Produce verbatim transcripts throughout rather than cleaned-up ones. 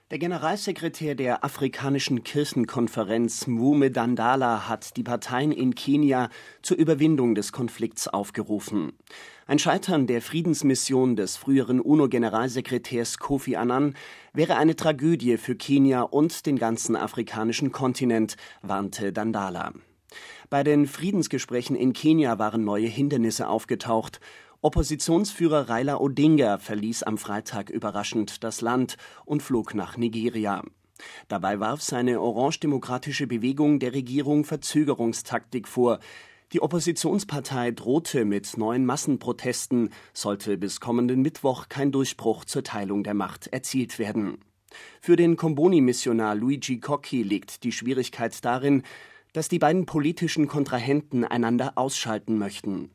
Der Generalsekretär der Afrikanischen Kirchenkonferenz, Mvume Dandala, hat die Parteien in Kenia zur Überwindung des Konflikts aufgerufen. Ein Scheitern der Friedensmission des früheren UNO-Generalsekretärs Kofi Annan wäre eine Tragödie für Kenia und den ganzen afrikanischen Kontinent, warnte Dandala. Bei den Friedensgesprächen in Kenia waren neue Hindernisse aufgetaucht. Oppositionsführer Raila Odinga verließ am Freitag überraschend das Land und flog nach Nigeria. Dabei warf seine orange-demokratische Bewegung der Regierung Verzögerungstaktik vor. Die Oppositionspartei drohte mit neuen Massenprotesten, sollte bis kommenden Mittwoch kein Durchbruch zur Teilung der Macht erzielt werden. Für den Comboni-Missionar Luigi Cocchi liegt die Schwierigkeit darin, dass die beiden politischen Kontrahenten einander ausschalten möchten.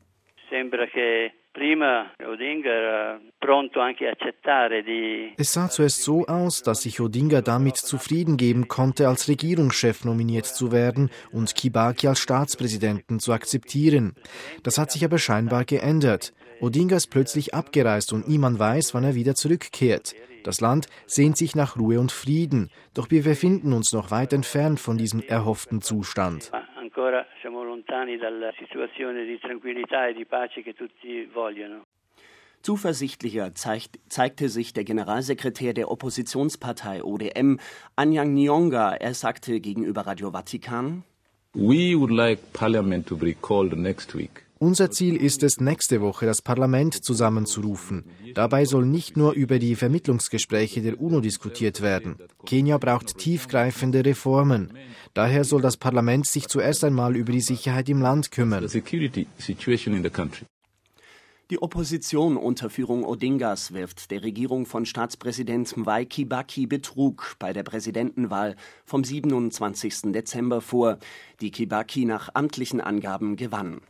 Es sah zuerst so aus, dass sich Odinga damit zufrieden geben konnte, als Regierungschef nominiert zu werden und Kibaki als Staatspräsidenten zu akzeptieren. Das hat sich aber scheinbar geändert. Odinga ist plötzlich abgereist und niemand weiß, wann er wieder zurückkehrt. Das Land sehnt sich nach Ruhe und Frieden, doch wir befinden uns noch weit entfernt von diesem erhofften Zustand. Zuversichtlicher zeigt, zeigte sich der Generalsekretär der Oppositionspartei O D M, Anyang Nyong'o. Er sagte gegenüber Radio Vatikan: We would like Parliament to be recalled next week. Unser Ziel ist es, nächste Woche das Parlament zusammenzurufen. Dabei soll nicht nur über die Vermittlungsgespräche der UNO diskutiert werden. Kenia braucht tiefgreifende Reformen. Daher soll das Parlament sich zuerst einmal über die Sicherheit im Land kümmern. Die Opposition unter Führung Odingas wirft der Regierung von Staatspräsident Mwai Kibaki Betrug bei der Präsidentenwahl vom siebenundzwanzigsten Dezember vor, die Kibaki nach amtlichen Angaben gewann.